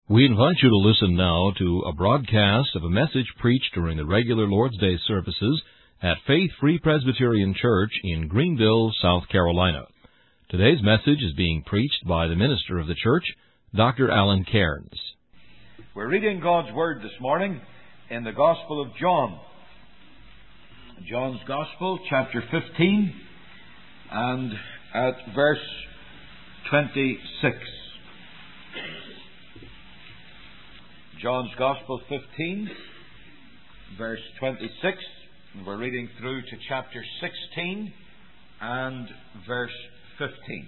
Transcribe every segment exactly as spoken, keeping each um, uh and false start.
We invite you to listen now to a broadcast of a message preached during the regular Lord's Day services at Faith Free Presbyterian Church in Greenville, South Carolina. Today's message is being preached by the minister of the church, Doctor Alan Cairns. We're reading God's Word this morning in the Gospel of John. John's Gospel, chapter fifteen, and at verse twenty-six. John's Gospel fifteen, verse twenty-six. And we're reading through to chapter sixteen and verse fifteen.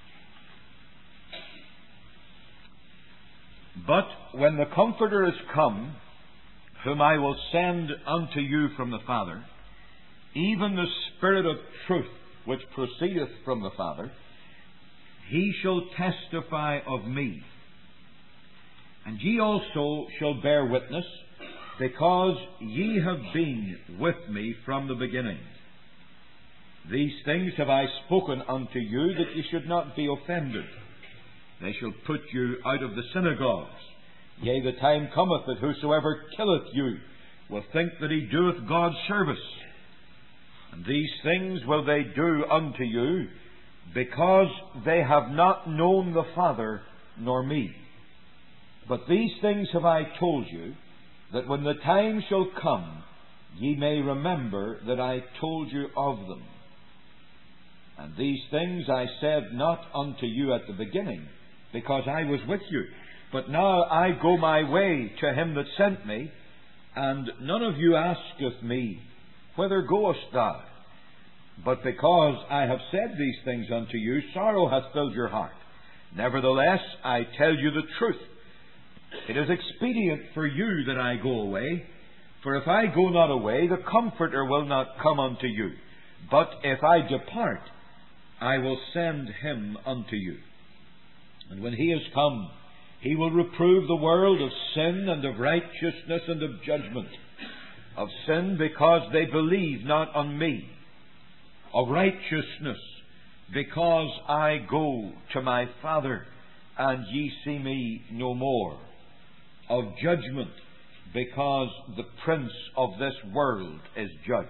But when the Comforter is come, whom I will send unto you from the Father, even the Spirit of truth which proceedeth from the Father, he shall testify of me. And ye also shall bear witness, because ye have been with me from the beginning. These things have I spoken unto you, that ye should not be offended. They shall put you out of the synagogues. Yea, the time cometh that whosoever killeth you will think that he doeth God's service. And these things will they do unto you, because they have not known the Father nor me. But these things have I told you, that when the time shall come, ye may remember that I told you of them. And these things I said not unto you at the beginning, because I was with you. But now I go my way to him that sent me, and none of you asketh me, Whither goest thou? But because I have said these things unto you, sorrow hath filled your heart. Nevertheless, I tell you the truth. It is expedient for you that I go away. For if I go not away, the Comforter will not come unto you. But if I depart, I will send him unto you. And when he is come, he will reprove the world of sin and of righteousness and of judgment. Of sin, because they believe not on me. Of righteousness, because I go to my Father, and ye see me no more. Of judgment, because the prince of this world is judged.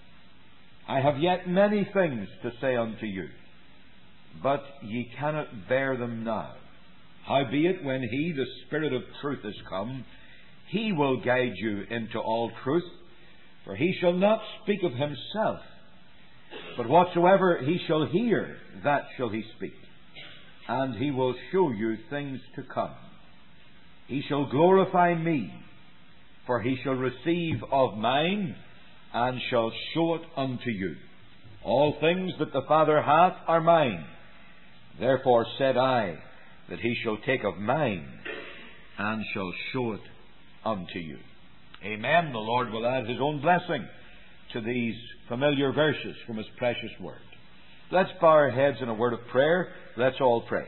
I have yet many things to say unto you, but ye cannot bear them now. Howbeit, when he, the Spirit of truth, is come, he will guide you into all truth, for he shall not speak of himself, but whatsoever he shall hear, that shall he speak, and he will show you things to come. He shall glorify me, for he shall receive of mine, and shall show it unto you. All things that the Father hath are mine. Therefore said I, that he shall take of mine, and shall show it unto you. Amen. The Lord will add his own blessing to these familiar verses from his precious word. Let's bow our heads in a word of prayer. Let's all pray.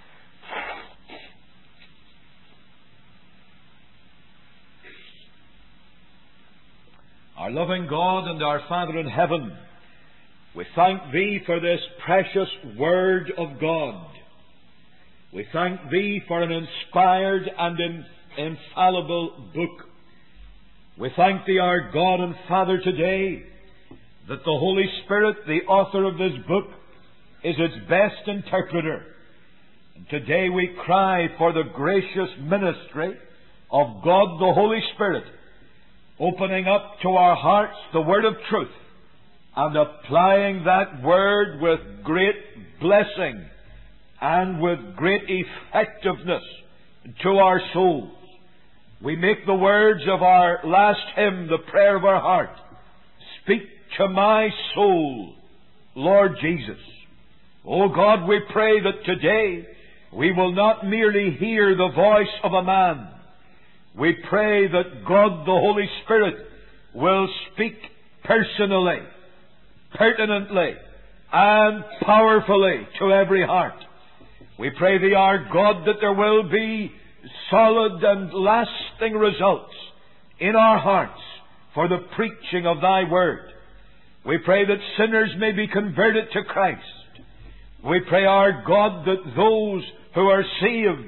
Our loving God and our Father in heaven, we thank Thee for this precious Word of God. We thank Thee for an inspired and in, infallible book. We thank Thee, our God and Father, today, that the Holy Spirit, the author of this book, is its best interpreter. And today we cry for the gracious ministry of God the Holy Spirit, opening up to our hearts the word of truth, and applying that word with great blessing and with great effectiveness to our souls. We make the words of our last hymn the prayer of our heart. Speak to my soul, Lord Jesus. O God, we pray that today we will not merely hear the voice of a man. We pray that God the Holy Spirit will speak personally, pertinently, and powerfully to every heart. We pray Thee, our God, that there will be solid and lasting results in our hearts for the preaching of Thy Word. We pray that sinners may be converted to Christ. We pray, our God, that those who are saved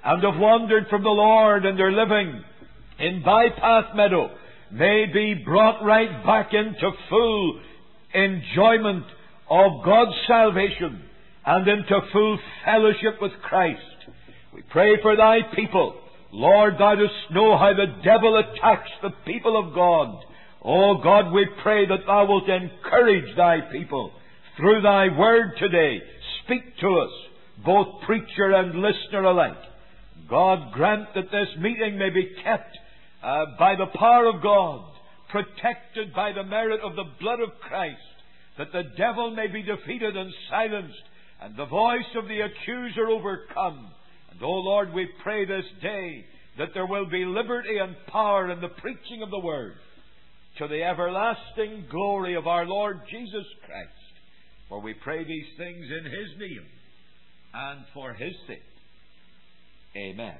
and have wandered from the Lord and are living in Bypath Meadow may be brought right back into full enjoyment of God's salvation and into full fellowship with Christ. We pray for Thy people. Lord, Thou dost know how the devil attacks the people of God. Oh God, we pray that Thou wilt encourage Thy people through Thy word today. Speak to us, both preacher and listener alike. God, grant that this meeting may be kept uh, by the power of God, protected by the merit of the blood of Christ, that the devil may be defeated and silenced, and the voice of the accuser overcome. And, O Lord, we pray this day that there will be liberty and power in the preaching of the Word, to the everlasting glory of our Lord Jesus Christ. For we pray these things in His name and for His sake. Amen.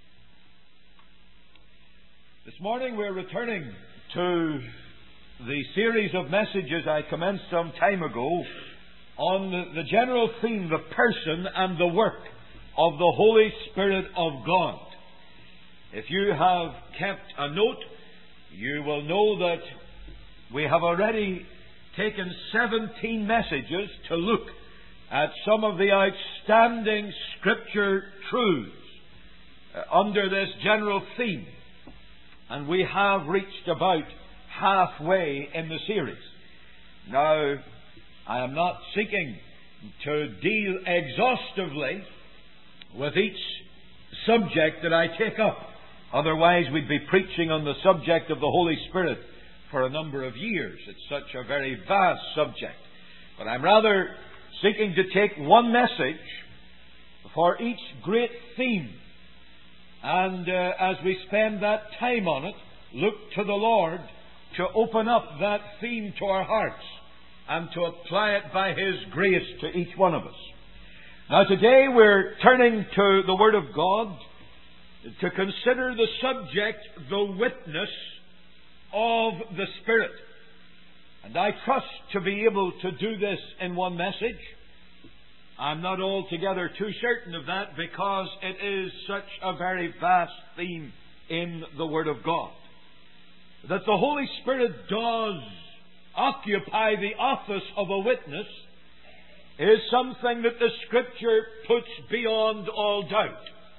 This morning we're returning to the series of messages I commenced some time ago on the, the general theme, the person and the work of the Holy Spirit of God. If you have kept a note, you will know that we have already taken seventeen messages to look at some of the outstanding Scripture truths uh, under this general theme. And we have reached about halfway in the series. Now, I am not seeking to deal exhaustively with each subject that I take up. Otherwise, we'd be preaching on the subject of the Holy Spirit for a number of years. It's such a very vast subject. But I'm rather seeking to take one message for each great theme. And uh, as we spend that time on it, look to the Lord to open up that theme to our hearts and to apply it by His grace to each one of us. Now today we're turning to the Word of God to consider the subject, the witness of the Spirit. And I trust to be able to do this in one message. I'm not altogether too certain of that because it is such a very vast theme in the Word of God. That the Holy Spirit does occupy the office of a witness is something that the Scripture puts beyond all doubt.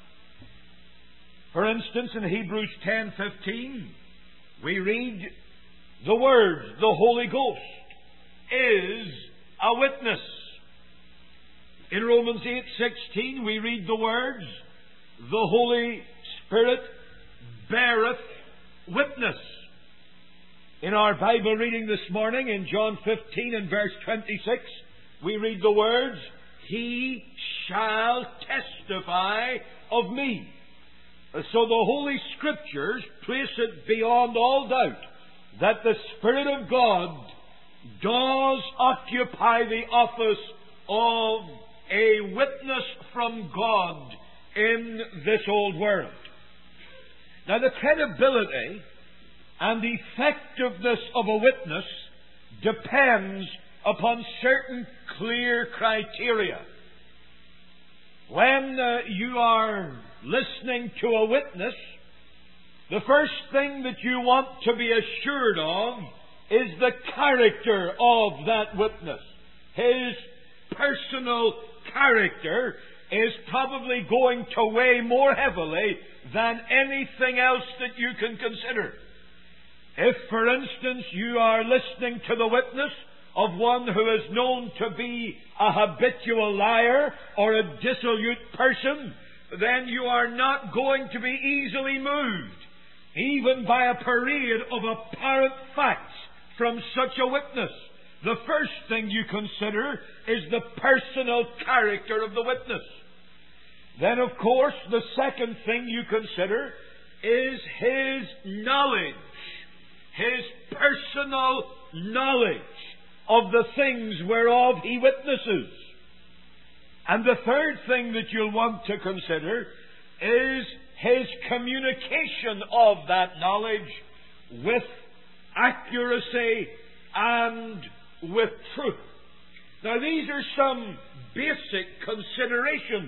For instance, in Hebrews ten fifteen, we read the word, the Holy Ghost is a witness. In Romans eight sixteen, we read the words, the Holy Spirit beareth witness. In our Bible reading this morning, in John fifteen and verse twenty-six, we read the words, He shall testify of me. So the Holy Scriptures place it beyond all doubt that the Spirit of God does occupy the office of a witness from God in this old world. Now the credibility and effectiveness of a witness depends upon certain clear criteria. When uh, you are listening to a witness, the first thing that you want to be assured of is the character of that witness. His personal character is probably going to weigh more heavily than anything else that you can consider. If, for instance, you are listening to the witness of one who is known to be a habitual liar or a dissolute person, then you are not going to be easily moved, even by a parade of apparent facts from such a witness. The first thing you consider is the personal character of the witness. Then, of course, the second thing you consider is his knowledge, his personal knowledge of the things whereof he witnesses. And the third thing that you'll want to consider is his communication of that knowledge with accuracy and with truth. Now, these are some basic considerations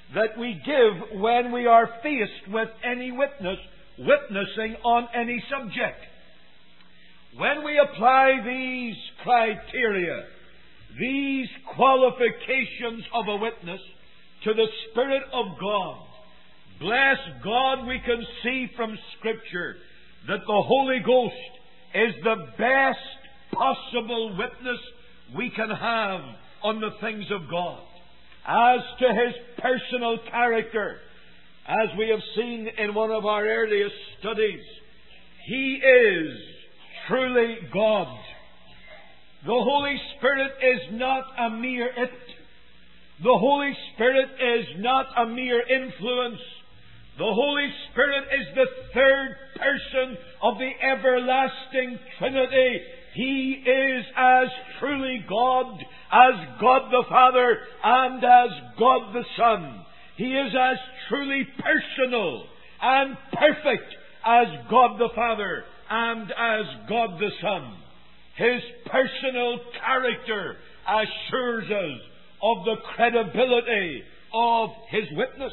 that we give when we are faced with any witness, witnessing on any subject. When we apply these criteria, these qualifications of a witness to the Spirit of God, bless God, we can see from Scripture that the Holy Ghost is the best possible witness we can have on the things of God. As to His personal character, as we have seen in one of our earliest studies, He is truly God. The Holy Spirit is not a mere it. The Holy Spirit is not a mere influence. The Holy Spirit is the third person of the everlasting Trinity. He is as truly God as God the Father and as God the Son. He is as truly personal and perfect as God the Father and as God the Son. His personal character assures us of the credibility of His witness.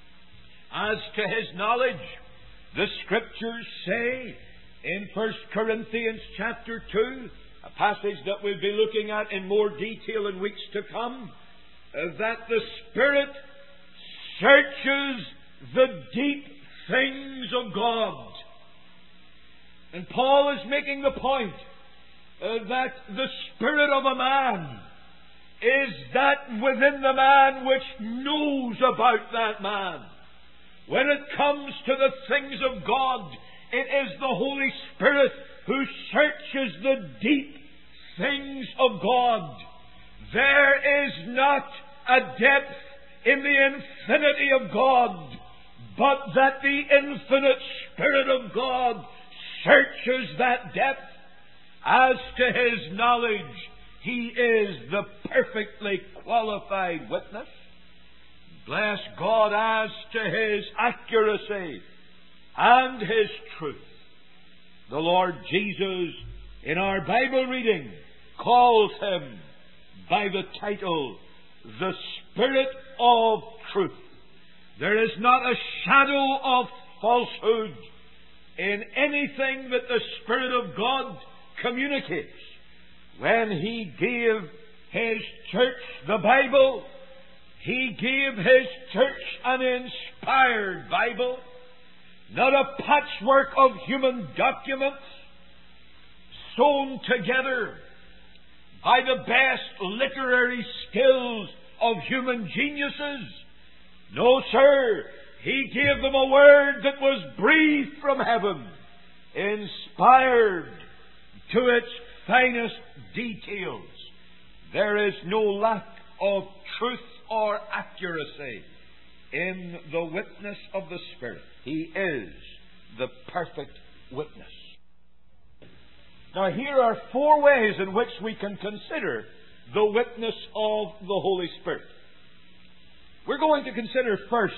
As to His knowledge, the Scriptures say in First Corinthians chapter two, a passage that we'll be looking at in more detail in weeks to come, uh, that the Spirit searches the deep things of God. And Paul is making the point uh, that the spirit of a man is that within the man which knows about that man. When it comes to the things of God, it is the Holy Spirit who searches the deep things of God. There is not a depth in the infinity of God, but that the infinite Spirit of God searches that depth. As to His knowledge, He is the perfectly qualified witness. Bless God, as to His accuracy and His truth. The Lord Jesus, in our Bible reading, calls Him by the title, the Spirit of Truth. There is not a shadow of falsehood in anything that the Spirit of God communicates. When He gave His church the Bible, He gave His church an inspired Bible, not a patchwork of human documents sewn together by the best literary skills of human geniuses. No, sir. He gave them a word that was breathed from heaven, inspired to its finest details. There is no lack of truth or accuracy in the witness of the Spirit. He is the perfect witness. Now, here are four ways in which we can consider the witness of the Holy Spirit. We're going to consider first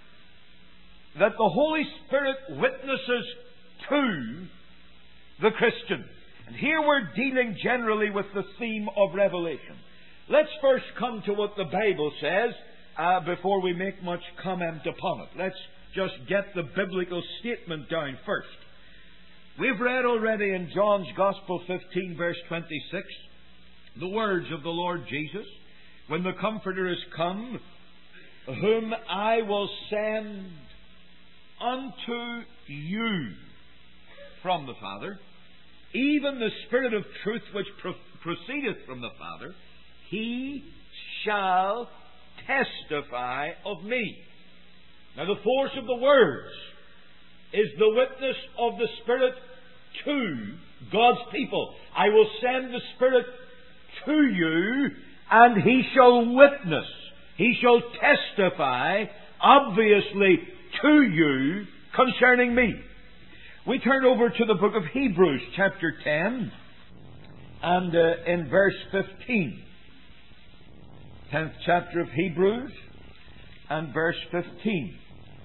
that the Holy Spirit witnesses to the Christian. And here we're dealing generally with the theme of Revelation. Let's first come to what the Bible says uh, before we make much comment upon it. Let's just get the biblical statement down first. We've read already in John's Gospel fifteen, verse twenty-six, the words of the Lord Jesus, when the Comforter is come, whom I will send unto you from the Father, even the Spirit of truth which pro- proceedeth from the Father, He shall testify of me. Now, the force of the words is the witness of the Spirit to God's people. I will send the Spirit to you, and He shall witness. He shall testify, obviously, to you concerning me. We turn over to the book of Hebrews, chapter ten, and uh, in verse fifteen. tenth chapter of Hebrews, and verse fifteen.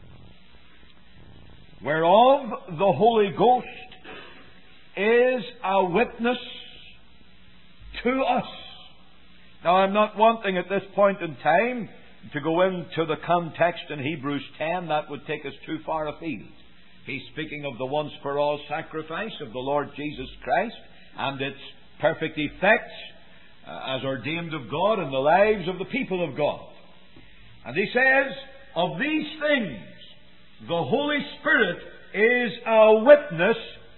Whereof the Holy Ghost is a witness to us. Now, I'm not wanting at this point in time to go into the context in Hebrews ten, that would take us too far afield. He's speaking of the once-for-all sacrifice of the Lord Jesus Christ and its perfect effects uh, as ordained of God in the lives of the people of God. And he says, of these things, the Holy Spirit is a witness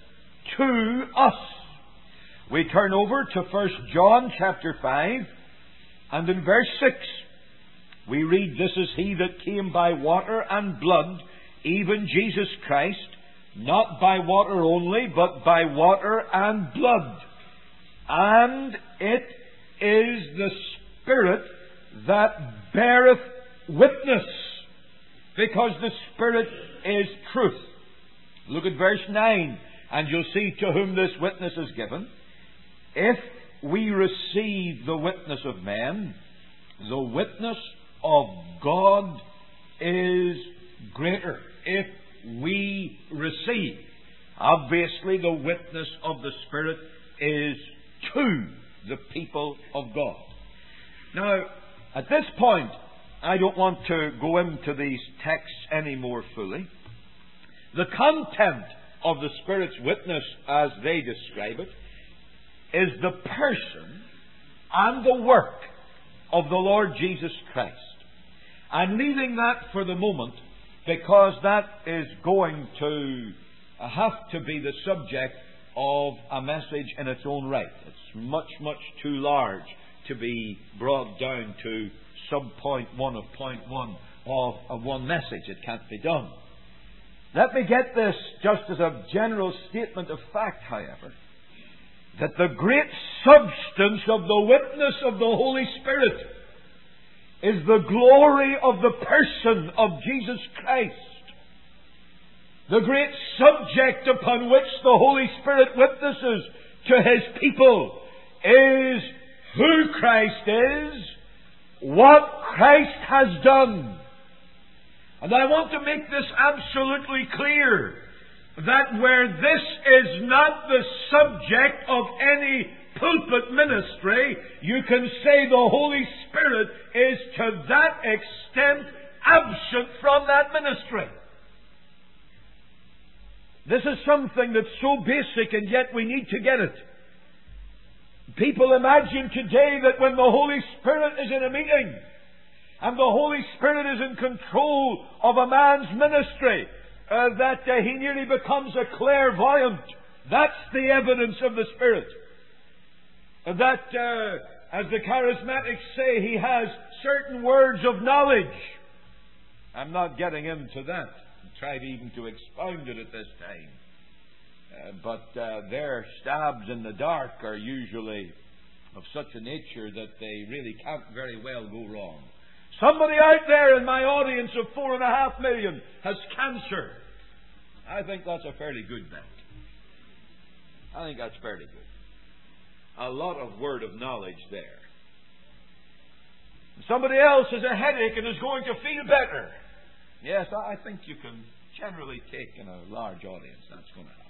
to us. We turn over to First John chapter five, and in verse six, we read, "This is he that came by water and blood, even Jesus Christ, not by water only, but by water and blood. And it is the Spirit that beareth witness, because the Spirit is truth." Look at verse nine, and you'll see to whom this witness is given. "If we receive the witness of men, the witness of God is greater." If we receive. Obviously, the witness of the Spirit is to the people of God. Now, at this point, I don't want to go into these texts any more fully. The content of the Spirit's witness, as they describe it, is the person and the work of the Lord Jesus Christ. I'm leaving that for the moment, because that is going to have to be the subject of a message in its own right. It's much, much too large to be brought down to sub-point one of point one of, of one message. It can't be done. Let me get this just as a general statement of fact, however, that the great substance of the witness of the Holy Spirit is the glory of the person of Jesus Christ. The great subject upon which the Holy Spirit witnesses to His people is who Christ is, what Christ has done. And I want to make this absolutely clear, that where this is not the subject of any pulpit ministry, you can say the Holy Spirit is to that extent absent from that ministry. This is something that's so basic, and yet we need to get it. People imagine today that when the Holy Spirit is in a meeting and the Holy Spirit is in control of a man's ministry, uh, that uh, he nearly becomes a clairvoyant. That's the evidence of the Spirit. That, uh, as the charismatics say, he has certain words of knowledge. I'm not getting into that. I tried even to expound it at this time. Uh, but uh, their stabs in the dark are usually of such a nature that they really can't very well go wrong. Somebody out there in my audience of four and a half million has cancer. I think that's a fairly good bet. I think that's fairly good. A lot of word of knowledge there. Somebody else has a headache and is going to feel better. Yes, I think you can generally take in a large audience that's going to happen.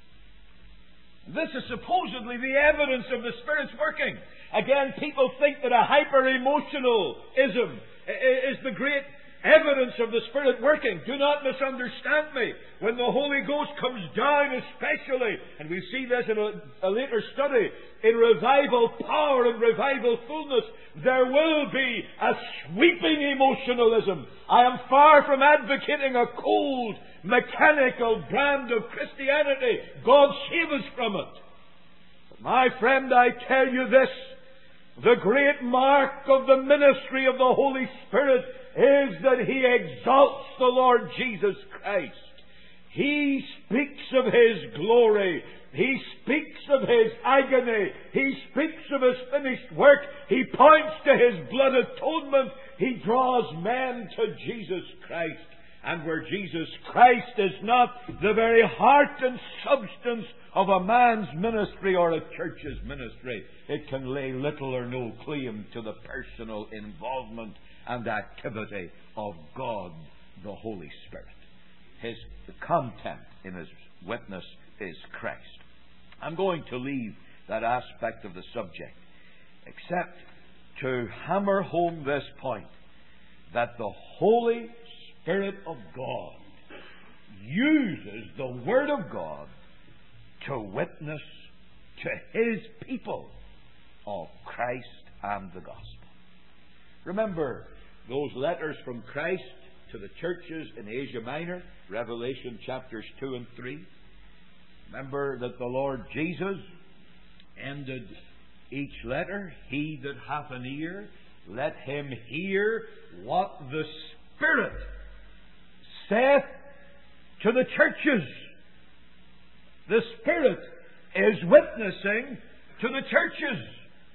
This is supposedly the evidence of the Spirit's working. Again, people think that a hyper-emotionalism is the great evidence of the Spirit working. Do not misunderstand me. When the Holy Ghost comes down especially, and we see this in a, a later study, in revival power and revival fullness, there will be a sweeping emotionalism. I am far from advocating a cold, mechanical brand of Christianity. God save us from it. But my friend, I tell you this, the great mark of the ministry of the Holy Spirit is that He exalts the Lord Jesus Christ. He speaks of His glory. He speaks of His agony. He speaks of His finished work. He points to His blood atonement. He draws men to Jesus Christ. And where Jesus Christ is not the very heart and substance of a man's ministry or a church's ministry, it can lay little or no claim to the personal involvement and activity of God, the Holy Spirit. His the content in His witness is Christ. I'm going to leave that aspect of the subject, except to hammer home this point, that the Holy Spirit of God uses the Word of God to witness to His people of Christ and the gospel. Remember those letters from Christ to the churches in Asia Minor, Revelation chapters two and three. Remember that the Lord Jesus ended each letter, "He that hath an ear, let him hear what the Spirit saith to the churches." The Spirit is witnessing to the churches.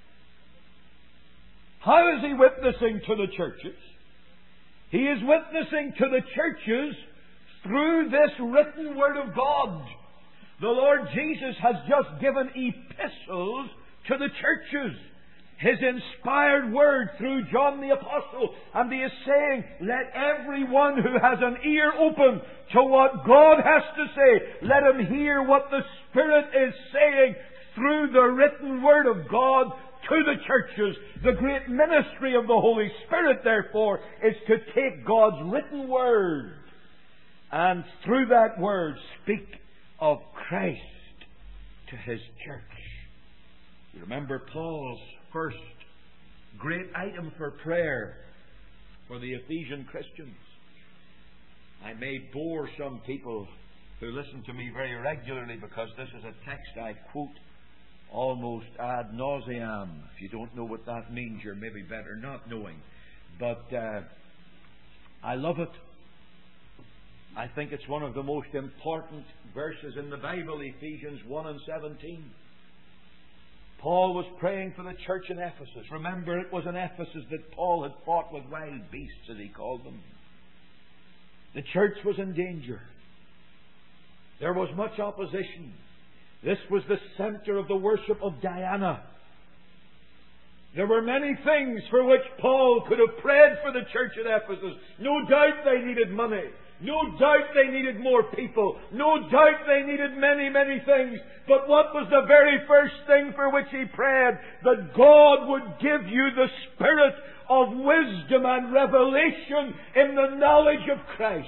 How is He witnessing to the churches? He is witnessing to the churches through this written Word of God. The Lord Jesus has just given epistles to the churches. His inspired word through John the Apostle. And He is saying, let everyone who has an ear open to what God has to say, let him hear what the Spirit is saying through the written Word of God to the churches. The great ministry of the Holy Spirit, therefore, is to take God's written Word and through that Word speak of Christ to His church. You remember Paul's first great item for prayer for the Ephesian Christians. I may bore some people who listen to me very regularly because this is a text I quote almost ad nauseam. If you don't know what that means, you're maybe better not knowing. But uh, I love it. I think it's one of the most important verses in the Bible, Ephesians one and seventeen. Paul was praying for the church in Ephesus. Remember, it was in Ephesus that Paul had fought with wild beasts, as he called them. The church was in danger. There was much opposition. This was the center of the worship of Diana. There were many things for which Paul could have prayed for the church at Ephesus. No doubt they needed money. No doubt they needed more people. No doubt they needed many, many things. But what was the very first thing for which he prayed? That God would give you the spirit of wisdom and revelation in the knowledge of Christ.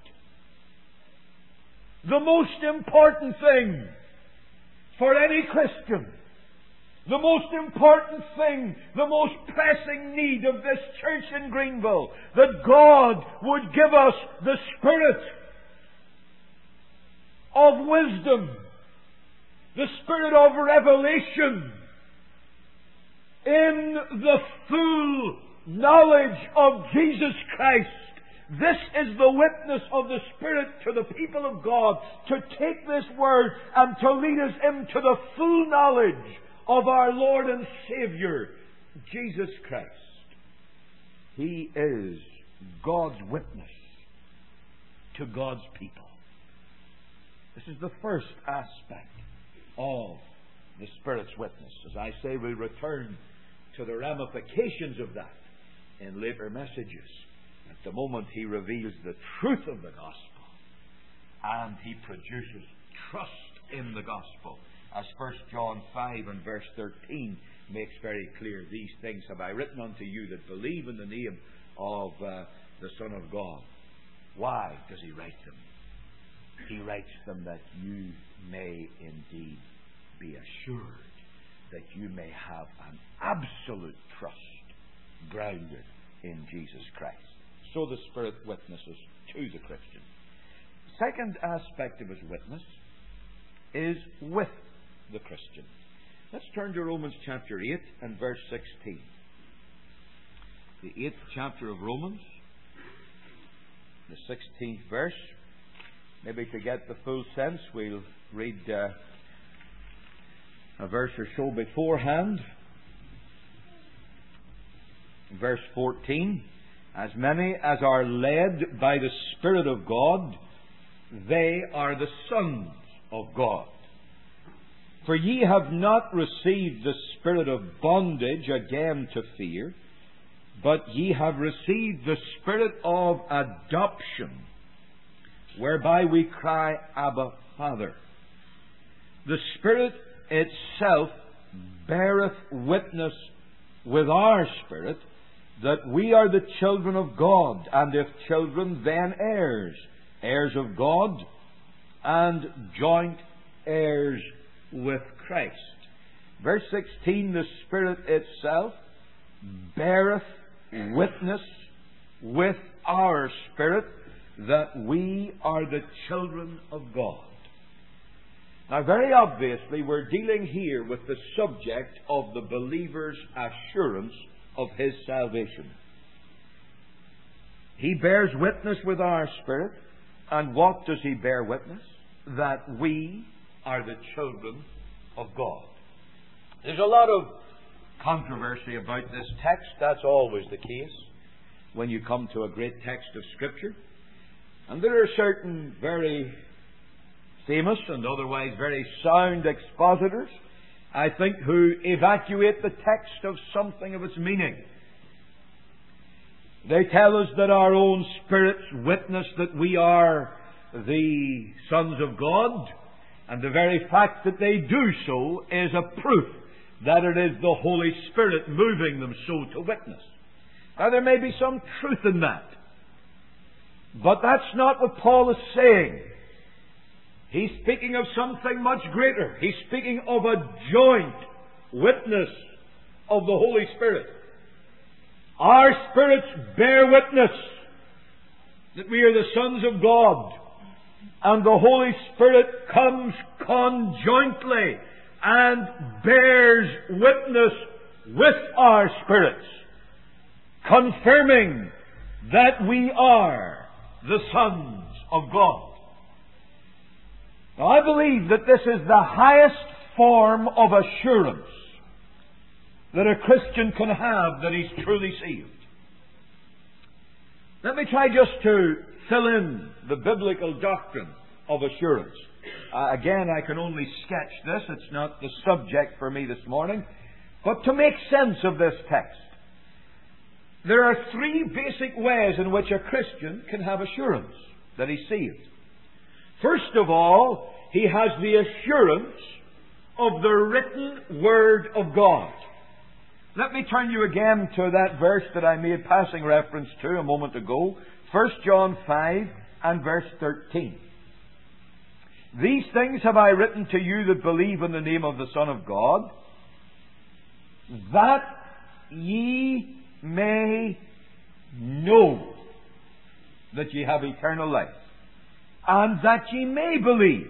The most important thing for any Christian, the most important thing, the most pressing need of this church in Greenville, that God would give us the spirit of wisdom, the spirit of revelation in the full knowledge of Jesus Christ. This is the witness of the Spirit to the people of God, to take this Word and to lead us into the full knowledge of our Lord and Savior, Jesus Christ. He is God's witness to God's people. This is the first aspect of the Spirit's witness. As I say, we return to the ramifications of that in later messages. At the moment, He reveals the truth of the gospel, and He produces trust in the gospel. As First John five and verse thirteen makes very clear, these things have I written unto you that believe in the name of uh, the Son of God. Why does He write them? He writes them that you may indeed be assured, that you may have an absolute trust grounded in Jesus Christ. So the Spirit witnesses to the Christian. Second aspect of His witness is with the Christian. Let's turn to Romans chapter eight and verse sixteen. The eighth chapter of Romans, the sixteenth verse. Maybe to get the full sense, we'll read uh, a verse or so beforehand. Verse fourteen. As many as are led by the Spirit of God, they are the sons of God. For ye have not received the spirit of bondage again to fear, but ye have received the spirit of adoption, whereby we cry, Abba, Father. The Spirit itself beareth witness with our spirit that we are the children of God, and if children, then heirs, heirs of God, and joint heirs with Christ. Verse sixteen, the Spirit itself beareth witness with our spirit that we are the children of God. Now, very obviously, we're dealing here with the subject of the believer's assurance of his salvation. He bears witness with our spirit. And what does he bear witness? That we are the children of God. There's a lot of controversy about this text. That's always the case when you come to a great text of Scripture. And there are certain very famous and otherwise very sound expositors, I think, who evacuate the text of something of its meaning. They tell us that our own spirits witness that we are the sons of God, and the very fact that they do so is a proof that it is the Holy Spirit moving them so to witness. Now, there may be some truth in that, but that's not what Paul is saying. He's speaking of something much greater. He's speaking of a joint witness of the Holy Spirit. Our spirits bear witness that we are the sons of God, and the Holy Spirit comes conjointly and bears witness with our spirits, confirming that we are the sons of God. Now, I believe that this is the highest form of assurance that a Christian can have that he's truly saved. Let me try just to fill in the biblical doctrine of assurance. Uh, again, I can only sketch this. It's not the subject for me this morning. But to make sense of this text, there are three basic ways in which a Christian can have assurance that he's saved. First of all, he has the assurance of the written Word of God. Let me turn you again to that verse that I made passing reference to a moment ago. First John five and verse thirteen. These things have I written to you that believe in the name of the Son of God, that ye may know that ye have eternal life, and that ye may believe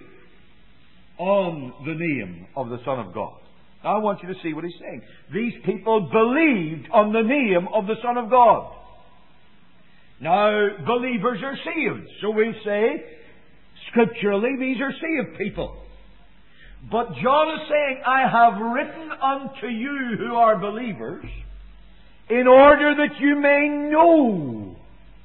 on the name of the Son of God. Now I want you to see what he's saying. These people believed on the name of the Son of God. Now, believers are saved. So we say, scripturally, these are saved people. But John is saying, I have written unto you who are believers, in order that you may know,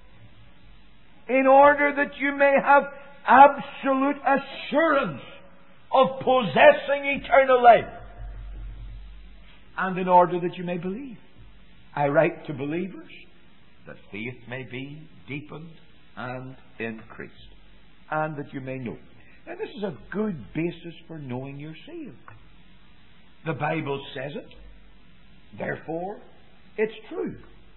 in order that you may have absolute assurance of possessing eternal life, and in order that you may believe. I write to believers that faith may be deepened and increased, and that you may know. Now, this is a good basis for knowing you're saved. The Bible says it. Therefore, it's true.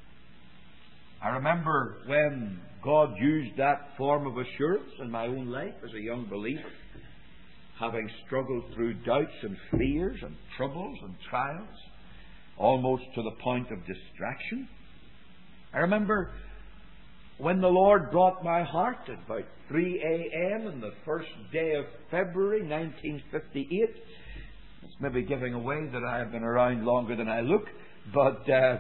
I remember when God used that form of assurance in my own life as a young believer, having struggled through doubts and fears and troubles and trials, almost to the point of distraction. I remember when the Lord brought my heart at about three a.m. on the first day of February nineteen fifty-eight. It's maybe giving away that I have been around longer than I look, but uh,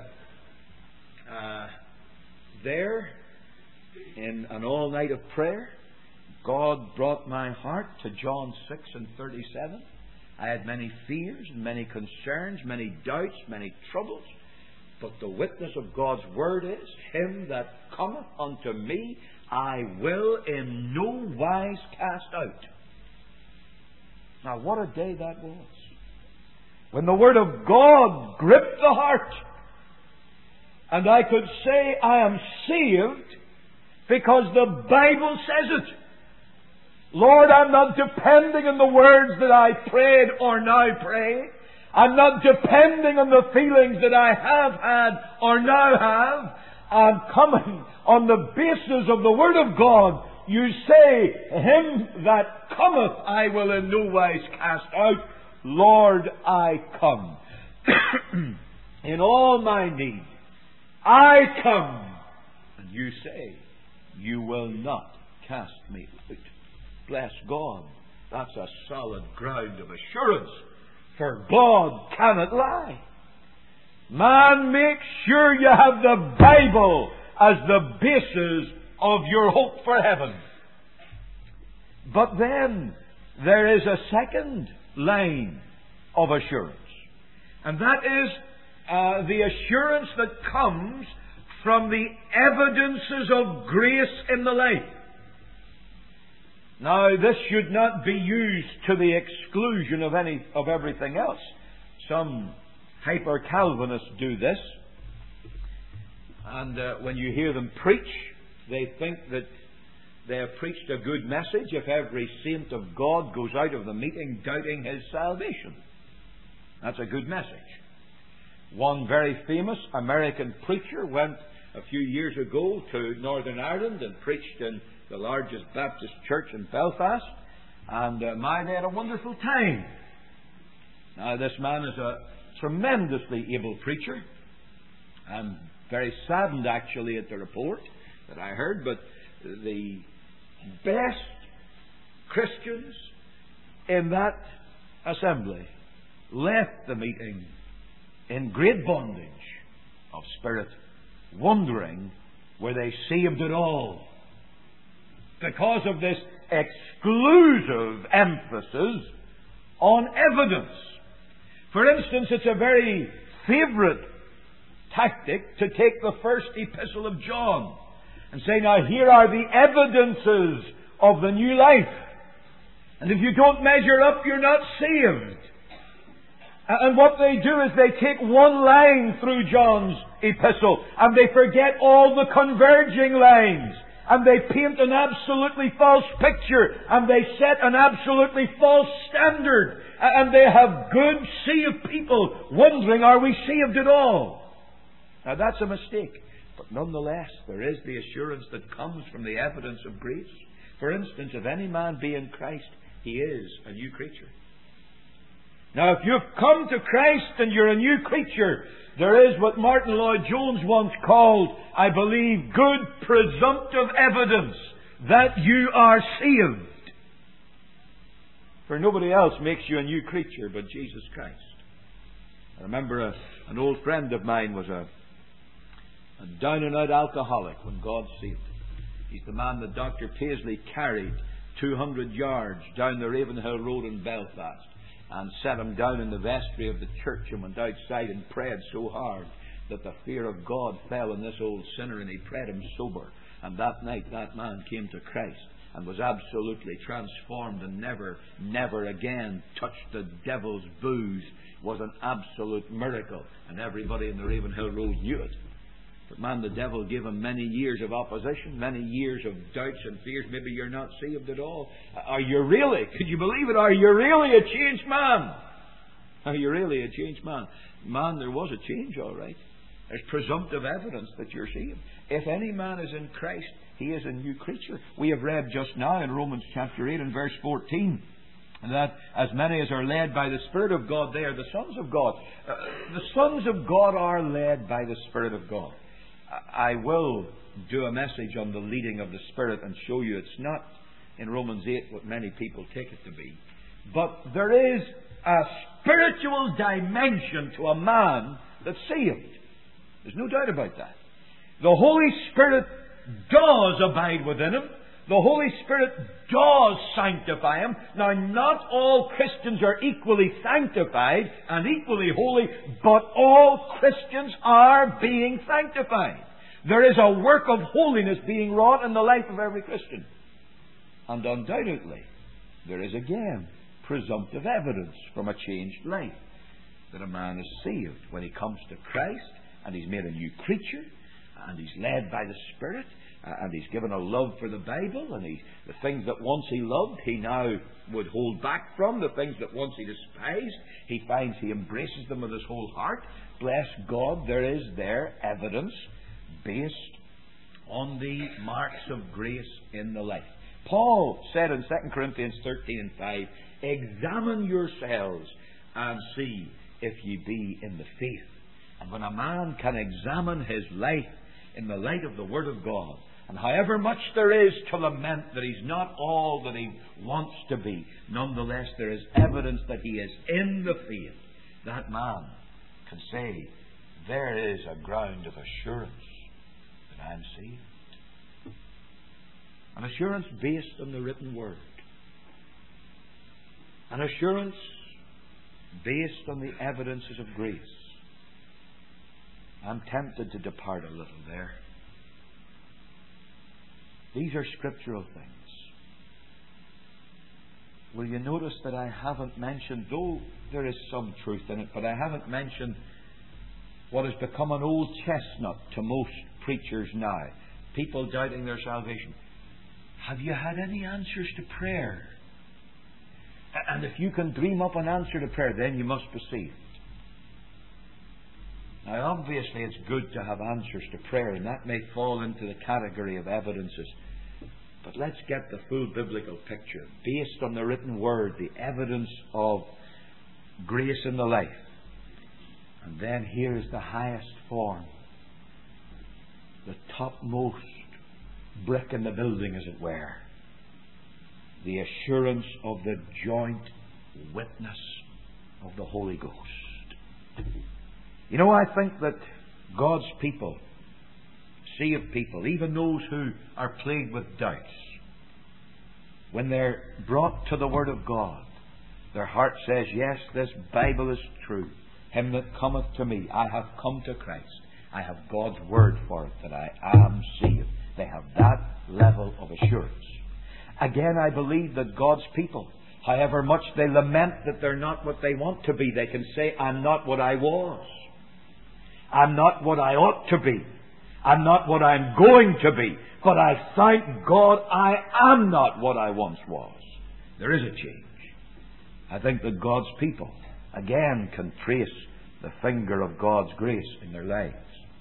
uh, there, in an all-night of prayer, God brought my heart to John six and thirty-seven. I had many fears and many concerns, many doubts, many troubles. But the witness of God's Word is, Him that cometh unto me, I will in no wise cast out. Now, what a day that was. When the Word of God gripped the heart, and I could say I am saved because the Bible says it. Lord, I'm not depending on the words that I prayed or now pray. I'm not depending on the feelings that I have had or now have. I'm coming on the basis of the Word of God. You say, Him that cometh I will in no wise cast out. Lord, I come. In all my need, I come. And you say, you will not cast me out. Bless God. That's a solid ground of assurance. For God cannot lie. Man, make sure you have the Bible as the basis of your hope for heaven. But then there is a second line of assurance. And that is uh, the assurance that comes from the evidences of grace in the life. Now, this should not be used to the exclusion of any of everything else. Some hyper-Calvinists do this. And uh, when you hear them preach, they think that they have preached a good message if every saint of God goes out of the meeting doubting his salvation. That's a good message. One very famous American preacher went a few years ago to Northern Ireland and preached in the largest Baptist church in Belfast. And uh, my, they had a wonderful time. Now, this man is a tremendously able preacher. I'm very saddened, actually, at the report that I heard. But the best Christians in that assembly left the meeting in great bondage of spirit, wondering, were they saved at all? Because of this exclusive emphasis on evidence. For instance, it's a very favourite tactic to take the first epistle of John and say, now here are the evidences of the new life. And if you don't measure up, you're not saved. And what they do is they take one line through John's epistle and they forget all the converging lines. And they paint an absolutely false picture. And they set an absolutely false standard. And they have good sea of people wondering, are we saved at all? Now that's a mistake. But nonetheless, there is the assurance that comes from the evidence of grace. For instance, if any man be in Christ, he is a new creature. Now, if you've come to Christ and you're a new creature, there is what Martin Lloyd-Jones once called, I believe, good presumptive evidence that you are saved. For nobody else makes you a new creature but Jesus Christ. I remember a, an old friend of mine was a, a down-and-out alcoholic when God saved him. He's the man that Doctor Paisley carried two hundred yards down the Ravenhill Road in Belfast and set him down in the vestry of the church and went outside and prayed so hard that the fear of God fell on this old sinner, and he prayed him sober. And that night that man came to Christ and was absolutely transformed and never, never again touched the devil's booze. It was an absolute miracle, and everybody in the Ravenhill Road knew it. But man, the devil gave him many years of opposition, many years of doubts and fears. Maybe you're not saved at all. Are you really? Could you believe it? Are you really a changed man? Are you really a changed man? Man, there was a change, all right. There's presumptive evidence that you're saved. If any man is in Christ, he is a new creature. We have read just now in Romans chapter eight and verse fourteen that as many as are led by the Spirit of God, they are the sons of God. Uh, the sons of God are led by the Spirit of God. I will do a message on the leading of the Spirit and show you it's not in Romans eight what many people take it to be. But there is a spiritual dimension to a man that's saved. There's no doubt about that. The Holy Spirit does abide within him. The Holy Spirit does sanctify him. Now, not all Christians are equally sanctified and equally holy, but all Christians are being sanctified. There is a work of holiness being wrought in the life of every Christian. And undoubtedly, there is again presumptive evidence from a changed life that a man is saved when he comes to Christ and he's made a new creature and he's led by the Spirit. Uh, and he's given a love for the Bible, and he, the things that once he loved, he now would hold back from. The things that once he despised, he finds he embraces them with his whole heart. Bless God, there is there evidence based on the marks of grace in the life. Paul said in Second Corinthians thirteen and five, examine yourselves and see if ye be in the faith. And when a man can examine his life in the light of the Word of God, and however much there is to lament that he's not all that he wants to be, nonetheless there is evidence that he is in the faith, that man can say, there is a ground of assurance that I'm saved. An assurance based on the written Word. An assurance based on the evidences of grace. I'm tempted to depart a little there. These are scriptural things. Will you notice that I haven't mentioned, though there is some truth in it, but I haven't mentioned what has become an old chestnut to most preachers now. People doubting their salvation. Have you had any answers to prayer? And if you can dream up an answer to prayer, then you must be saved. Now, obviously, it's good to have answers to prayer, and that may fall into the category of evidences. But let's get the full biblical picture, based on the written Word, the evidence of grace in the life. And then here is the highest form, the topmost brick in the building, as it were. The assurance of the joint witness of the Holy Ghost. You know, I think that God's people, saved people, even those who are plagued with doubts, when they're brought to the Word of God, their heart says, yes, this Bible is true. Him that cometh to me, I have come to Christ. I have God's Word for it, that I am saved. They have that level of assurance. Again, I believe that God's people, however much they lament that they're not what they want to be, they can say, I'm not what I was. I'm not what I ought to be. I'm not what I'm going to be. But I thank God I am not what I once was. There is a change. I think that God's people, again, can trace the finger of God's grace in their lives.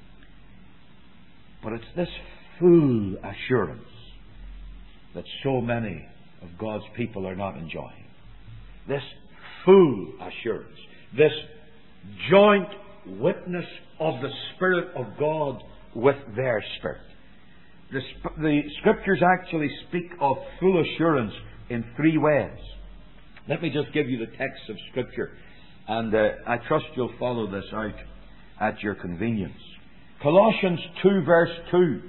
But it's this full assurance that so many of God's people are not enjoying. This full assurance. This joint witness of the Spirit of God with their spirit. The, sp- the Scriptures actually speak of full assurance in three ways. Let me just give you the text of Scripture, and uh, I trust you'll follow this out at your convenience. Colossians two verse two.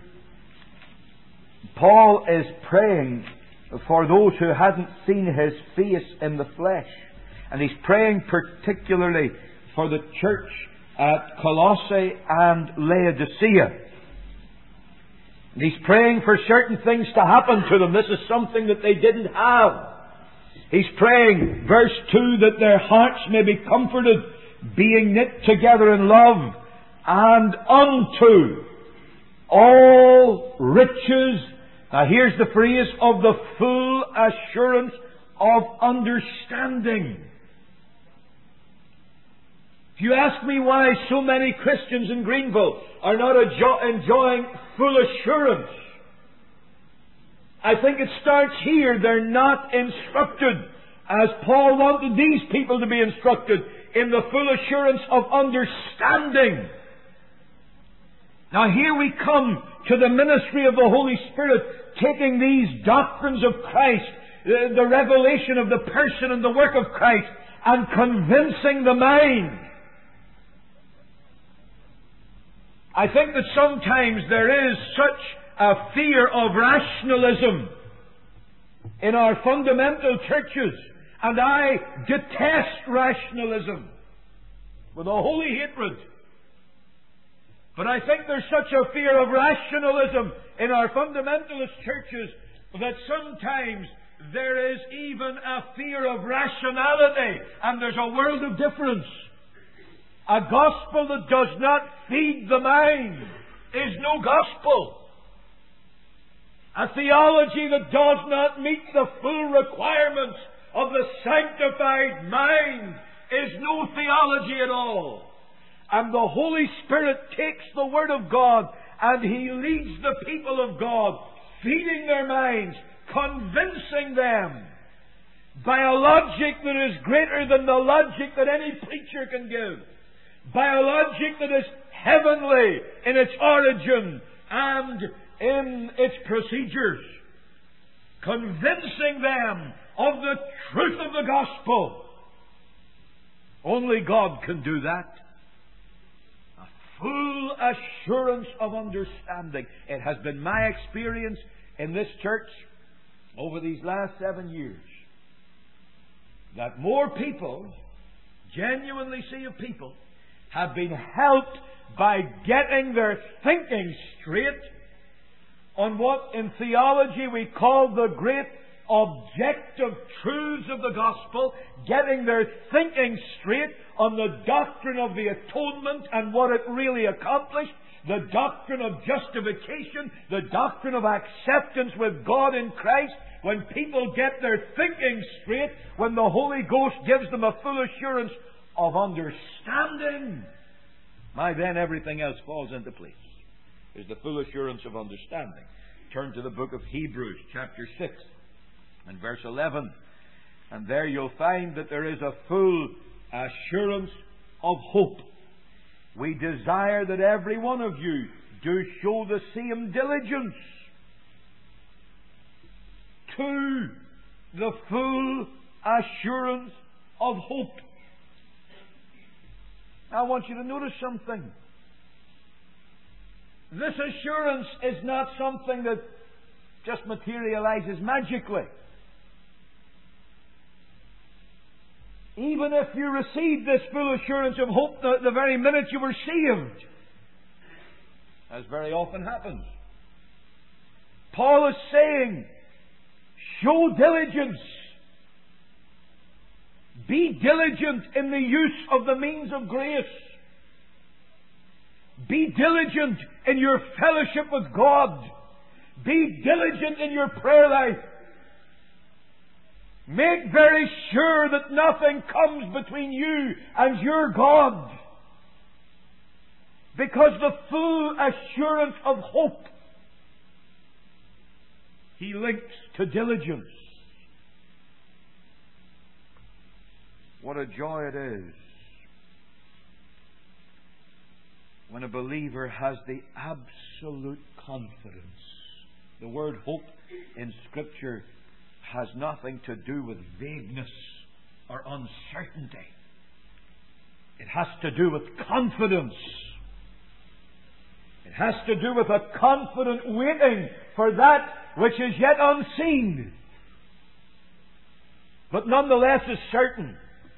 Paul is praying for those who hadn't seen His face in the flesh. And he's praying particularly for the church at Colossae and Laodicea. And he's praying for certain things to happen to them. This is something that they didn't have. He's praying, verse two, that their hearts may be comforted, being knit together in love, and unto all riches. Now here's the phrase, of the full assurance of understanding. If you ask me why so many Christians in Greenville are not enjoying full assurance, I think it starts here. They're not instructed, as Paul wanted these people to be instructed, in the full assurance of understanding. Now here we come to the ministry of the Holy Spirit, taking these doctrines of Christ, the, the revelation of the person and the work of Christ, and convincing the mind. I think that sometimes there is such a fear of rationalism in our fundamental churches, and I detest rationalism with a holy hatred. But I think there's such a fear of rationalism in our fundamentalist churches that sometimes there is even a fear of rationality, and there's a world of difference. A gospel that does not feed the mind is no gospel. A theology that does not meet the full requirements of the sanctified mind is no theology at all. And the Holy Spirit takes the Word of God and He leads the people of God, feeding their minds, convincing them by a logic that is greater than the logic that any preacher can give, by a logic that is heavenly in its origin and in its procedures, convincing them of the truth of the gospel. Only God can do that. A full assurance of understanding. It has been my experience in this church over these last seven years that more people, genuinely saved people, have been helped by getting their thinking straight on what in theology we call the great objective truths of the gospel, getting their thinking straight on the doctrine of the atonement and what it really accomplished, the doctrine of justification, the doctrine of acceptance with God in Christ. When people get their thinking straight, when the Holy Ghost gives them a full assurance of understanding, my, then everything else falls into place. There's the full assurance of understanding. Turn to the book of Hebrews, chapter six, and verse eleven. And there you'll find that there is a full assurance of hope. We desire that every one of you do show the same diligence to the full assurance of hope. I want you to notice something. This assurance is not something that just materializes magically. Even if you received this full assurance of hope the, the very minute you were saved, as very often happens, Paul is saying, show diligence. Be diligent in the use of the means of grace. Be diligent in your fellowship with God. Be diligent in your prayer life. Make very sure that nothing comes between you and your God. Because the full assurance of hope He links to diligence. What a joy it is when a believer has the absolute confidence. The word hope in Scripture has nothing to do with vagueness or uncertainty. It has to do with confidence. It has to do with a confident waiting for that which is yet unseen, but nonetheless is certain.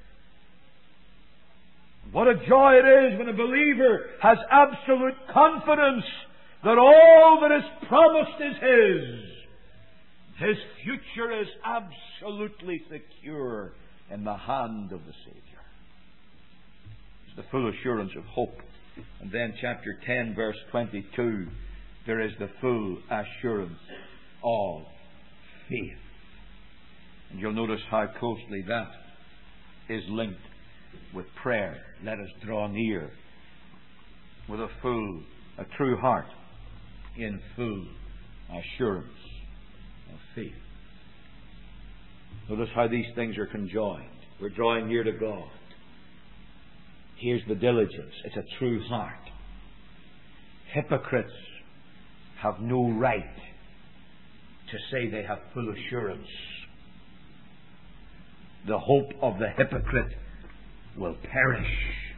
What a joy it is when a believer has absolute confidence that all that is promised is his. His future is absolutely secure in the hand of the Savior. It's the full assurance of hope. And then chapter ten, verse twenty-two, there is the full assurance of faith. And you'll notice how closely that is linked with prayer. Let us draw near with a full, a true heart in full assurance of faith. Notice how these things are conjoined. We're drawing near to God. Here's the diligence. It's a true heart. Hypocrites have no right to say they have full assurance. The hope of the hypocrite will perish.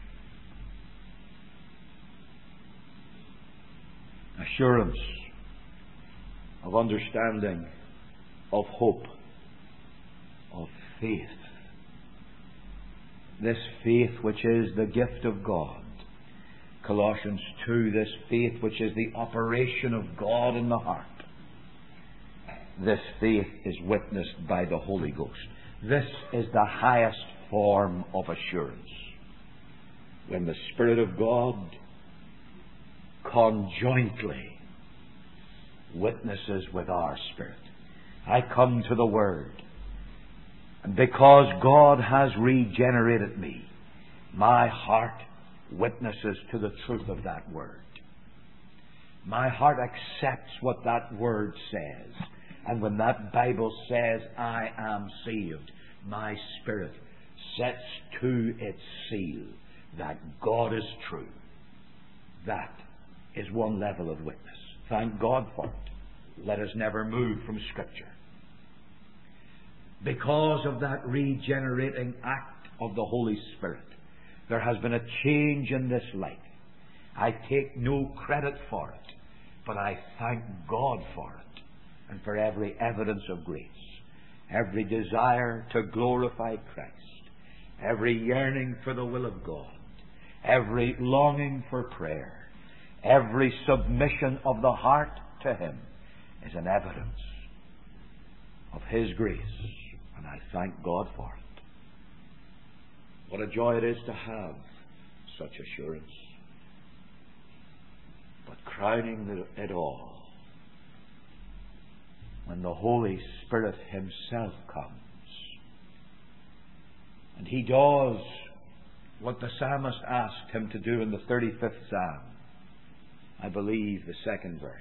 Assurance of understanding, of hope, of faith. This faith which is the gift of God. Colossians two, this faith which is the operation of God in the heart. This faith is witnessed by the Holy Ghost. This is the highest form of assurance. When the Spirit of God conjointly witnesses with our spirit. I come to the Word. And because God has regenerated me, my heart witnesses to the truth of that Word. My heart accepts what that Word says. And when that Bible says, I am saved, my spirit sets to its seal that God is true. That is one level of witness. Thank God for it. Let us never move from Scripture. Because of that regenerating act of the Holy Spirit, there has been a change in this life. I take no credit for it, but I thank God for it and for every evidence of grace, every desire to glorify Christ, every yearning for the will of God, every longing for prayer, every submission of the heart to Him is an evidence of His grace, and I thank God for it. What a joy it is to have such assurance. But crowning it all, when the Holy Spirit Himself comes, and He does what the psalmist asked Him to do in the thirty-fifth Psalm, I believe the second verse.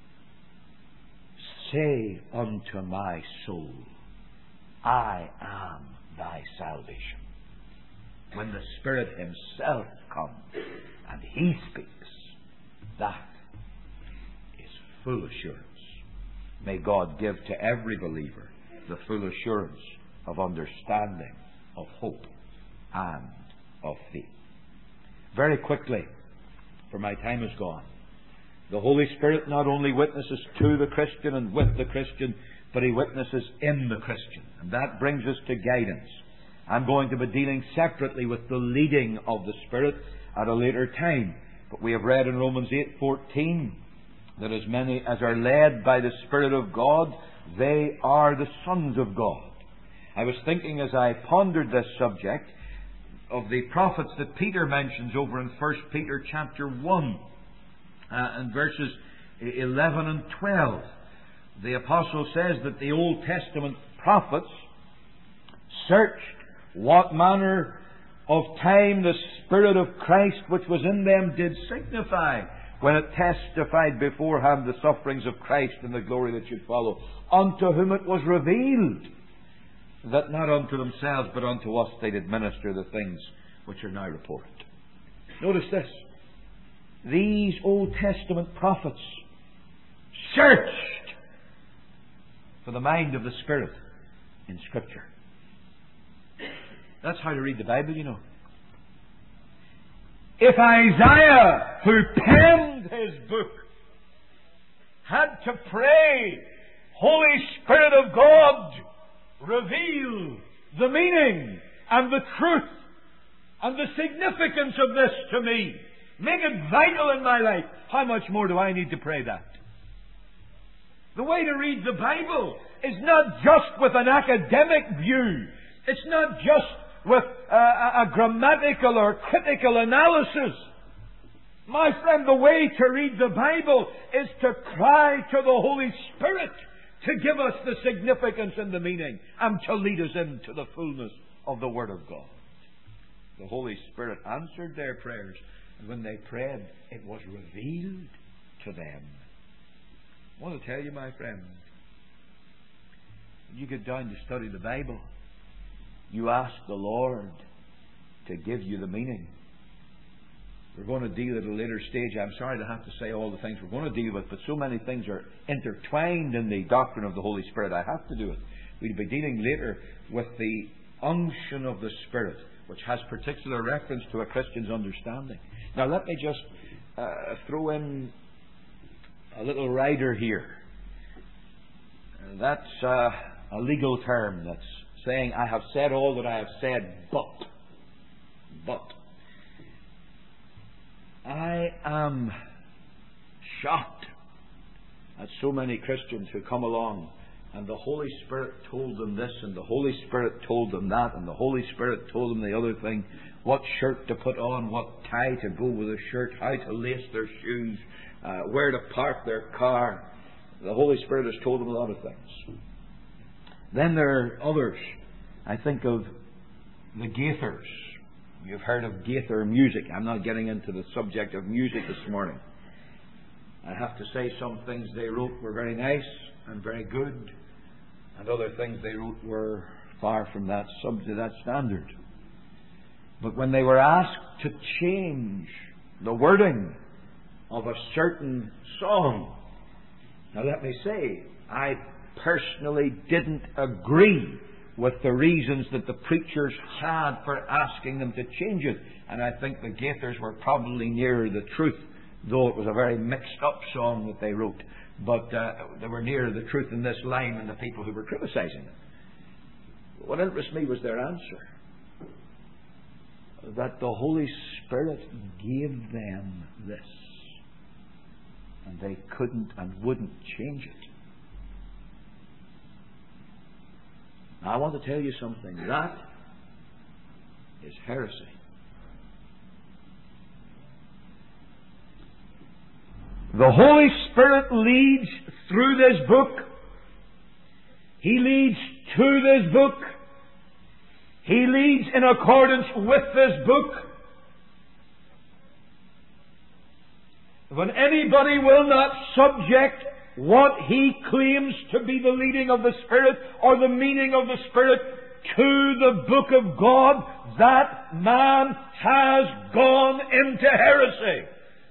Say unto my soul, I am thy salvation. When the Spirit Himself comes and He speaks, that is full assurance. May God give to every believer the full assurance of understanding, of hope, and of faith. Very quickly, for my time is gone. The Holy Spirit not only witnesses to the Christian and with the Christian, but He witnesses in the Christian. And that brings us to guidance. I'm going to be dealing separately with the leading of the Spirit at a later time. But we have read in Romans eight fourteen that as many as are led by the Spirit of God, they are the sons of God. I was thinking as I pondered this subject of the prophets that Peter mentions over in First Peter chapter one uh, and verses eleven and twelve. The apostle says that the Old Testament prophets searched what manner of time the Spirit of Christ which was in them did signify, when it testified beforehand the sufferings of Christ and the glory that should follow, unto whom it was revealed that not unto themselves but unto us they did minister the things which are now reported. Notice this. These Old Testament prophets searched for the mind of the Spirit in Scripture. That's how to read the Bible, you know. If Isaiah, who penned his book, had to pray, Holy Spirit of God, reveal the meaning and the truth and the significance of this to me, make it vital in my life, how much more do I need to pray that? The way to read the Bible is not just with an academic view. It's not just with a, a, a grammatical or critical analysis. My friend, the way to read the Bible is to cry to the Holy Spirit to give us the significance and the meaning and to lead us into the fullness of the Word of God. The Holy Spirit answered their prayers, and when they prayed, it was revealed to them. I want to tell you, my friend, when you get down to study the Bible, you ask the Lord to give you the meaning. We're going to deal at a later stage. I'm sorry to have to say all the things we're going to deal with, but so many things are intertwined in the doctrine of the Holy Spirit. I have to do it. We'll be dealing later with the unction of the Spirit, which has particular reference to a Christian's understanding. Now let me just uh, throw in a little rider here. That's uh, a legal term that's saying, I have said all that I have said, but, but, I am shocked at so many Christians who come along and the Holy Spirit told them this and the Holy Spirit told them that and the Holy Spirit told them the other thing, what shirt to put on, what tie to go with a shirt, how to lace their shoes, uh, where to park their car. The Holy Spirit has told them a lot of things. Then there are others. I think of the Gaithers. You've heard of Gaither music. I'm not getting into the subject of music this morning. I have to say some things they wrote were very nice and very good, and other things they wrote were far from that sub to that standard. But when they were asked to change the wording of a certain song, now let me say, I personally didn't agree with the reasons that the preachers had for asking them to change it. And I think the Gaithers were probably nearer the truth, though it was a very mixed up song that they wrote. But uh, they were nearer the truth in this line than the people who were criticizing them. What interested me was their answer. That the Holy Spirit gave them this. And they couldn't and wouldn't change it. Now, I want to tell you something. That is heresy. The Holy Spirit leads through this book. He leads to this book. He leads in accordance with this book. When anybody will not subject what he claims to be the leading of the Spirit or the meaning of the Spirit to the book of God, that man has gone into heresy.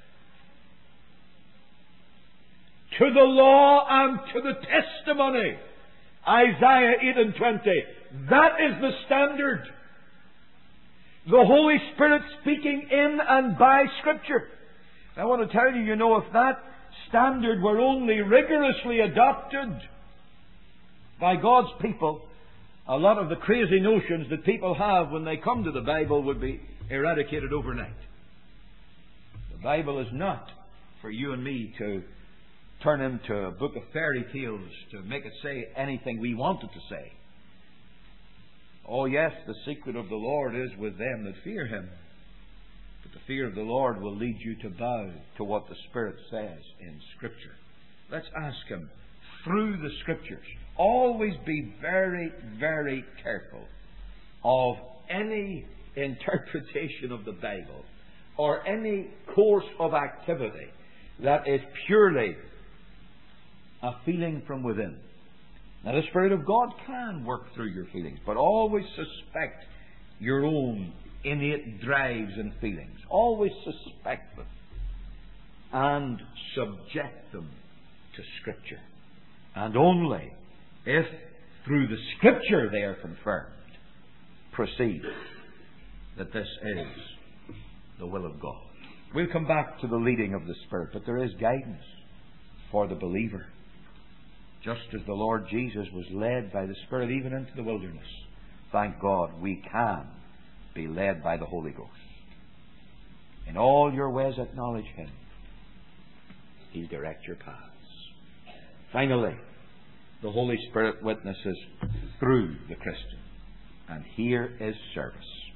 To the law and to the testimony. Isaiah eight and twenty. That is the standard. The Holy Spirit speaking in and by Scripture. I want to tell you, you know, if that standard were only rigorously adopted by God's people, a lot of the crazy notions that people have when they come to the Bible would be eradicated overnight. The Bible is not for you and me to turn into a book of fairy tales to make it say anything we want it to say. Oh yes, the secret of the Lord is with them that fear Him. But the fear of the Lord will lead you to bow to what the Spirit says in Scripture. Let's ask Him through the Scriptures. Always be very, very careful of any interpretation of the Bible or any course of activity that is purely a feeling from within. Now, the Spirit of God can work through your feelings, but always suspect your own innate drives and feelings. Always suspect them and subject them to Scripture. And only if through the Scripture they are confirmed, proceed that this is the will of God. We'll come back to the leading of the Spirit, but there is guidance for the believer. Just as the Lord Jesus was led by the Spirit even into the wilderness, thank God we can be led by the Holy Ghost. In all your ways acknowledge Him. He'll direct your paths. Finally, the Holy Spirit witnesses through the Christian. And here is service.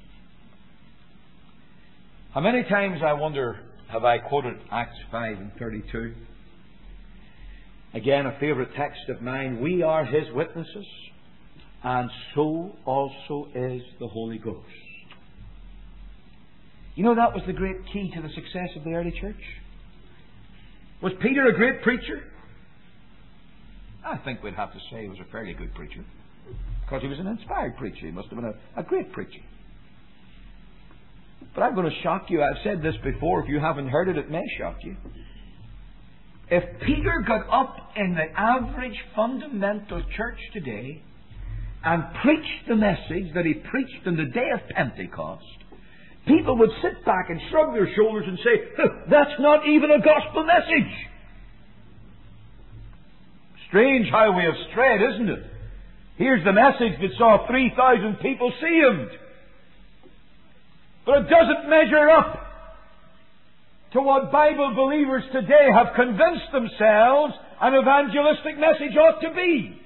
How many times, I wonder, have I quoted Acts five and thirty-two? Again, a favourite text of mine. We are His witnesses, and so also is the Holy Ghost. You know, that was the great key to the success of the early church. Was Peter a great preacher? I think we'd have to say he was a fairly good preacher, because he was an inspired preacher. He must have been a, a great preacher. But I'm going to shock you. I've said this before. If you haven't heard it, it may shock you. If Peter got up in the average fundamental church today and preached the message that he preached on the day of Pentecost, people would sit back and shrug their shoulders and say, that's not even a gospel message. Strange how we have strayed, isn't it? Here's the message that saw three thousand people saved. But it doesn't measure up to what Bible believers today have convinced themselves an evangelistic message ought to be.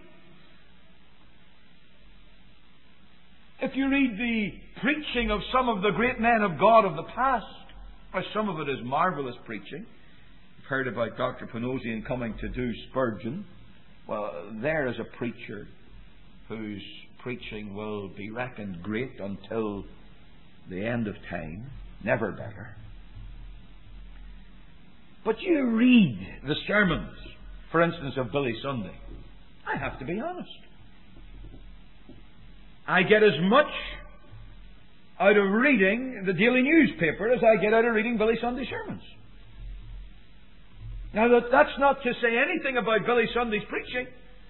If you read the preaching of some of the great men of God of the past, or some of it is marvelous preaching. You've heard about Doctor Panosian coming to do Spurgeon. Well, there is a preacher whose preaching will be reckoned great until the end of time. Never better. But you read the sermons, for instance, of Billy Sunday. I have to be honest. I get as much out of reading the daily newspaper as I get out of reading Billy Sunday sermons. Now, that, that's not to say anything about Billy Sunday's preaching.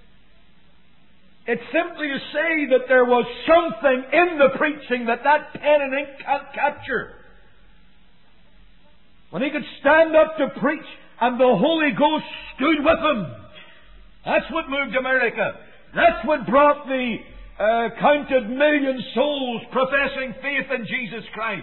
It's simply to say that there was something in the preaching that that pen and ink can't capture. When he could stand up to preach and the Holy Ghost stood with him. That's what moved America. That's what brought the uh, counted million souls professing faith in Jesus Christ.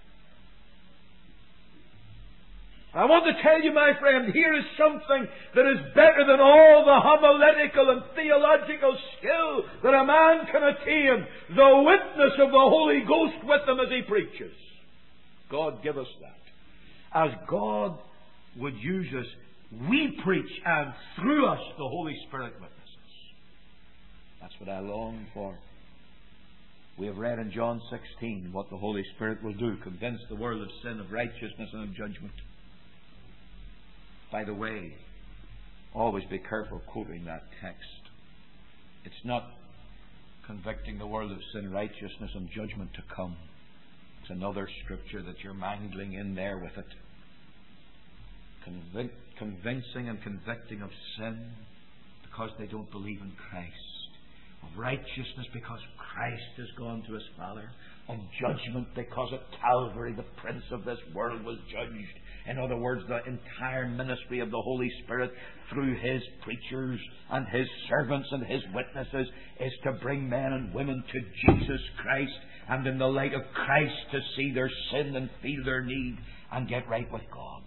I want to tell you, my friend, here is something that is better than all the homiletical and theological skill that a man can attain. The witness of the Holy Ghost with him as he preaches. God give us that. As God would use us, we preach, and through us the Holy Spirit witnesses. That's what I long for. We have read in John sixteen what the Holy Spirit will do. Convince the world of sin, of righteousness, and of judgment. By the way, always be careful quoting that text. It's not convicting the world of sin, righteousness, and judgment to come. It's another scripture that you're mangling in there with it. Convic- convincing and convicting of sin because they don't believe in Christ. Of righteousness because Christ has gone to his Father. Of judgment because at Calvary the prince of this world was judged. In other words, the entire ministry of the Holy Spirit through His preachers and His servants and His witnesses is to bring men and women to Jesus Christ, and in the light of Christ to see their sin and feel their need and get right with God.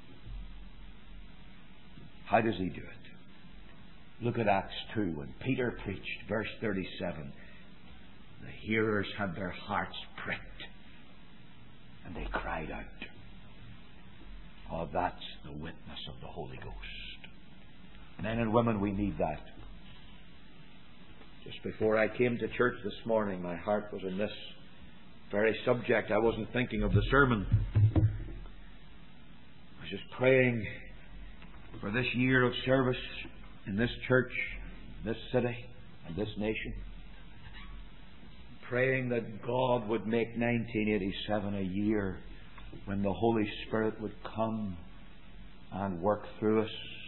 How does He do it? Look at Acts two. When Peter preached, verse thirty-seven, the hearers had their hearts pricked and they cried out. Oh, that's the witness of the Holy Ghost. Men and women, we need that. Just before I came to church this morning, my heart was in this very subject. I wasn't thinking of the sermon. I was just praying for this year of service in this church, this city, and this nation. Praying that God would make nineteen eighty-seven a year when the Holy Spirit would come and work through us.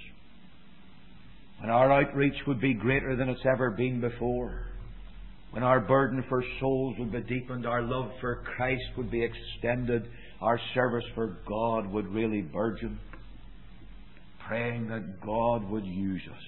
When our outreach would be greater than it's ever been before. When our burden for souls would be deepened, our love for Christ would be extended, our service for God would really burgeon. Praying that God would use us.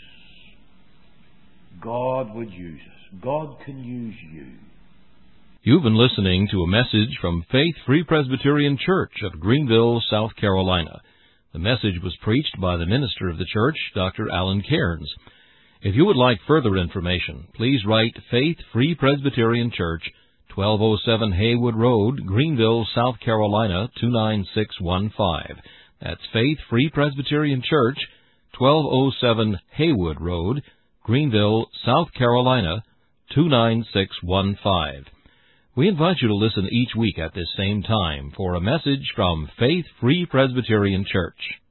God would use us. God can use you. You've been listening to a message from Faith Free Presbyterian Church of Greenville, South Carolina. The message was preached by the minister of the church, Doctor Alan Cairns. If you would like further information, please write Faith Free Presbyterian Church, twelve oh seven Haywood Road, Greenville, South Carolina, two nine six one five. That's Faith Free Presbyterian Church, twelve oh seven Haywood Road, Greenville, South Carolina, two nine six one five. We invite you to listen each week at this same time for a message from Faith Free Presbyterian Church.